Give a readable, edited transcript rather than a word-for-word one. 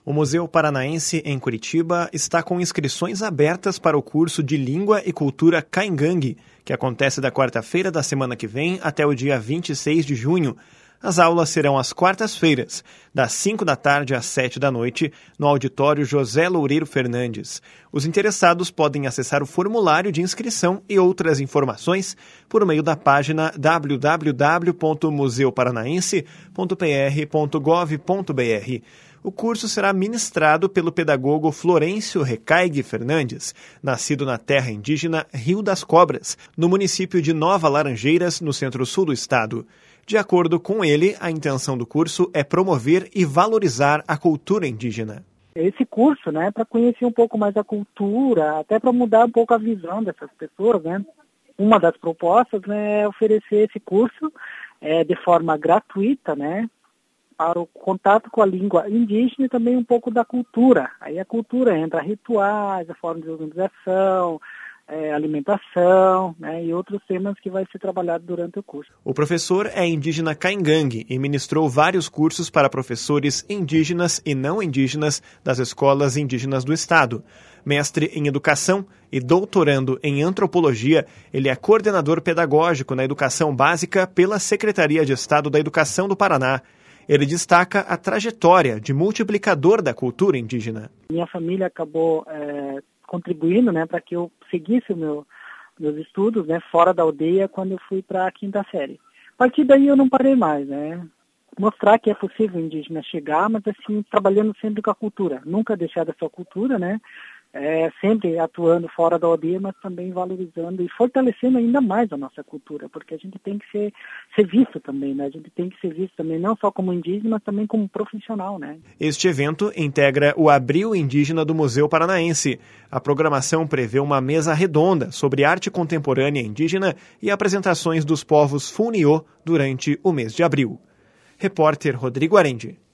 O Museu Paranaense, em Curitiba, está com inscrições abertas para o curso de Língua e Cultura Caingangue, que acontece da quarta-feira da semana que vem até o dia 26 de junho. As aulas serão às quartas-feiras, das 5 da tarde às 7 da noite, no auditório José Loureiro Fernandes. Os interessados podem acessar o formulário de inscrição e outras informações por meio da página www.museuparanaense.pr.gov.br. O curso será ministrado pelo pedagogo Florencio Recaigue Fernandes, nascido na terra indígena Rio das Cobras, no município de Nova Laranjeiras, no centro-sul do estado. De acordo com ele, a intenção do curso é promover e valorizar a cultura indígena. Esse curso, para conhecer um pouco mais a cultura, até para mudar um pouco a visão dessas pessoas, Uma das propostas, é oferecer esse curso de forma gratuita, para o contato com a língua indígena e também um pouco da cultura. Aí a cultura entra rituais, a forma de organização, alimentação, e outros temas que vai ser trabalhado durante o curso. O professor é indígena Caingangue e ministrou vários cursos para professores indígenas e não indígenas das escolas indígenas do estado. Mestre em educação e doutorando em antropologia, ele é coordenador pedagógico na educação básica pela Secretaria de Estado da Educação do Paraná. Ele destaca a trajetória de multiplicador da cultura indígena. Minha família acabou contribuindo para que eu seguisse meus estudos fora da aldeia quando eu fui para a 5ª série. A partir daí eu não parei mais, Mostrar que é possível o indígena chegar, mas assim, trabalhando sempre com a cultura. Nunca deixar da sua cultura, sempre atuando fora da aldeia, mas também valorizando e fortalecendo ainda mais a nossa cultura, porque a gente tem que ser visto também, A gente tem que ser visto também, não só como indígena, mas também como profissional, Este evento integra o Abril Indígena do Museu Paranaense. A programação prevê uma mesa redonda sobre arte contemporânea indígena e apresentações dos povos Funiô durante o mês de abril. Repórter Rodrigo Arendi.